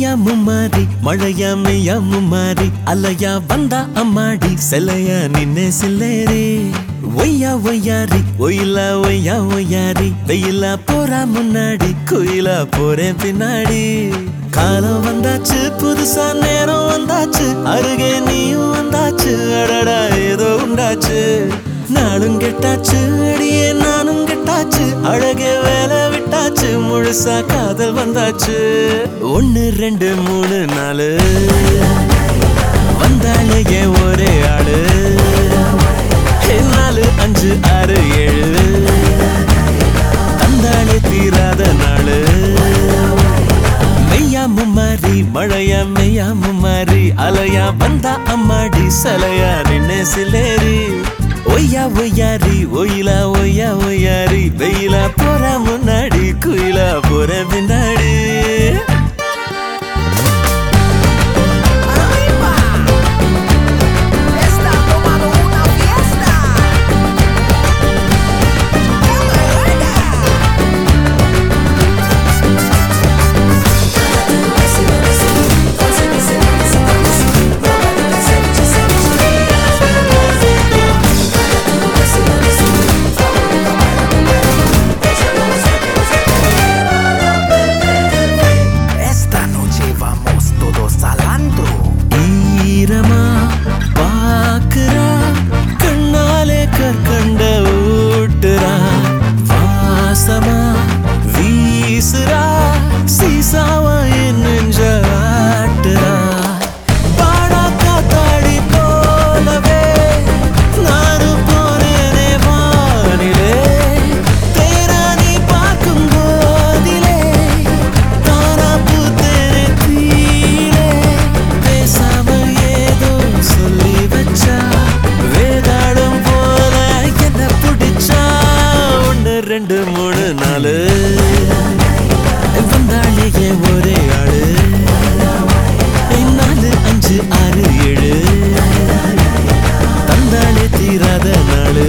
ஒய்யா மும்மாரி மழையா மெய்யா மும்மாரி அலையா வந்தா அம்மாடி செலையா நின்னே சில்லேரி ஒய்யா ஒய்யாரி ஒயிலா ஒய்யா ஒய்யாரி வெயிலா போறா முன்னாடி குயிலா போறேன் பின்னாடி காலம் வந்தாச்சு புதுசா நேரம் வந்தாச்சு அருகே நீயும் வந்தாச்சு அடடா ஏதோ உண்டாச்சு நானும் கெட்டாச்சு அடியே நானும் கெட்டாச்சு அழகே வேலை விட்டாச்சு முழுசா காதல் வந்தாச்சு 1 2 3 4 வந்தாலே ஏன் ஒரே ஆளு 4 5 6 7 தந்தாலே தீராத நாளு மெய்யா மும்மாரி மழையா மெய்யா மும்மாரி அலையா வந்தா அம்மாடி சலையா நின்னே சிலேரி ஒய்யா ஒய்யாரி ஒயிலா ஒய்யா ஒய்யாரி வெயிலா போற முன்னாடி குயிலா போற பின்னாடி ரெண்டு மூணு நாலு வந்தாலே ஏன் ஒரே ஆளு 4 5 6 7 தந்தாலே தீராத நாளு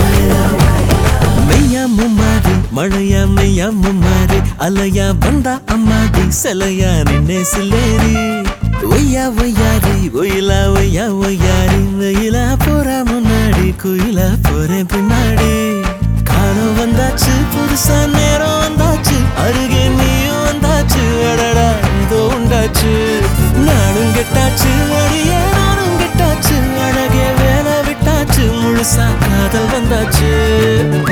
மெய்யா மும்மாரி மழையா மெய்யா மும்மாரி அலையா வந்தா அம்மாடி செலையா நின்னே சில்லேரி ஒய்யா ஒய்யாரி ஒயிலா ஒய்யா ஒய்யாரி வெயிலா போறா முன்னாடி குயிலா போறேன் பின்னாடி காலம் வந்தாச்சு புதுசா நேரம் வந்தாச்சு அருகே நீயும் வந்தாச்சு அடடா இதோ உண்டாச்சு நானும் கெட்டாச்சு அடியே நானும் கெட்டாச்சு அழகே வேலை விட்டாச்சு முழுசா காதல் வந்தாச்சு